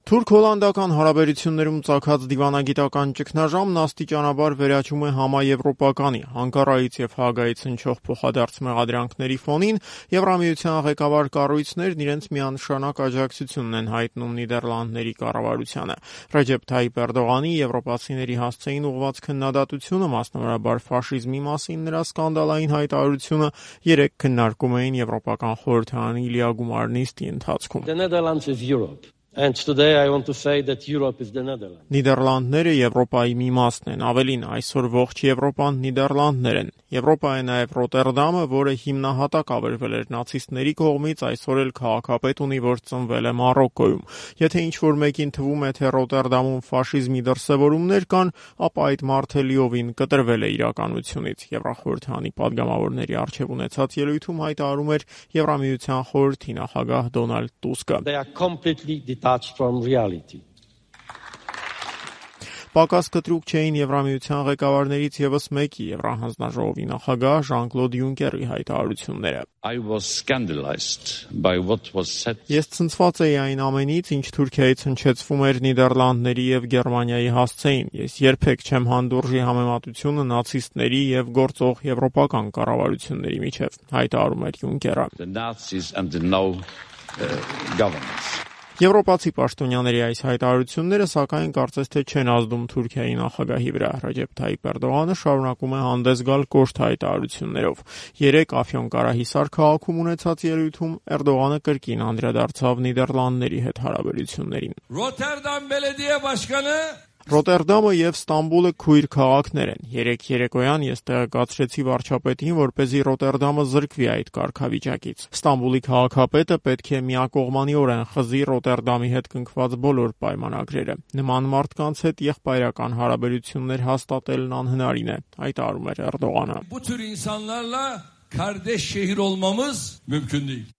Թուրք-հոլանդական հարաբերություններում ծագած դիվանագիտական ճգնաժամն աստիճանաբար վերաճում է համաեվրոպականի, Անկարայից եւ Հաագայից հնչող փոխադարձ մեղադրանքների ֆոնին Եվրամիության ղեկավար կառույցներն իրենց միանշանակ աջակցությունն են հայտնում Նիդերլանդների կառավարությանը։ Ռեջեփ Թայիփ Էրդողանի եվրոպացիների հասցեին ուղղված քննադատությունը, մասնավորաբար ֆաշիզմի մասին նրա սկանդալային հայտարարությունը, երեկ քննարկում էին Եվրոպական խորհրդարանի լիագումար նիստի ընթացքում։ And today I want to say that Europe is the Netherlands. Նիդերլանդները Եվրոպայի մի մասն են, ավելին այսօր ողջ Եվրոպան Նիդերլանդներ են։ Եվրոպա է նաև Ռոտերդամը, որը հիմնահատակ ավերվել էր նացիստների կողմից, այսօր էլ քաղաքապետ ունի, որ ծնվել է Մարոկկոյում։ Եթե ինչ-որ մեկին թվում է, թե Ռոտերդամում ֆաշիզմի դրսևորումներ կան, ապա այդ մարդը լիովին կտրվել է իրականությունից։ Եվրախորհրդարանի падգամավորների առջև ունեցած ելույթում հայտարարում էր Եվրամիության խորհրդի նախագահ Դոնալդ Տուսկը։ They are completely detached from reality. Պակաս կտրուկ չէին Եվրամիության ղեկավարներից ևս մեկի Եվրահանձնաժողովի նախագահ Ժան-Կլոդ Յունկերի հայտարարությունները։ I was scandalized by what was said. Ես ցնցված էի այն ամենից, ինչ Թուրքիայից հնչեցվում էր Նիդերլանդների եւ Գերմանիայի հասցեին։ Ես երբեք չեմ հանդուրժի համեմատությունը նացիստների եւ գործող եվրոպական կառավարությունների միջև, հայտարարում էր Յունկերը։ The Nazis and the now governments. Եվրոպացի պաշտոնյաների այս հայտարարությունները, սակայն, կարծես թե չեն ազդում Թուրքիայի նախագահի վրա։ Ռեջեփ Թայիփ Էրդողանը շարունակում է հանդես գալ կոշտ հայտարարություններով։ Երեկ Աֆյոնկարահիսար քաղաքում ունեցած ելույթում Էրդողանը կրկին անդրադարձավ Նիդերլանդների հետ հարաբերություններին։ Ռոտերդամ Բելեդիե Բաշկանը Ռոտերդամը եւ Ստամբուլը քույր քաղաքներ են։ Երեկ երեկոյան ես տեղեկացրեցի վարչապետին, որպեսզի Ռոտերդամը զրկվի այդ կարգավիճակից։ Ստամբուլի քաղաքապետը պետք է միակողմանիորեն խզի Ռոտերդամի հետ կնքված բոլոր պայմանագրերը։ Նման մարդկանց հետ եղբայրական հարաբերություններ հաստատելն անհնարին է, հայտարարում էր Էրդողանը։ Bu tür insanlarla kardeş şehir olmamız mümkün değil.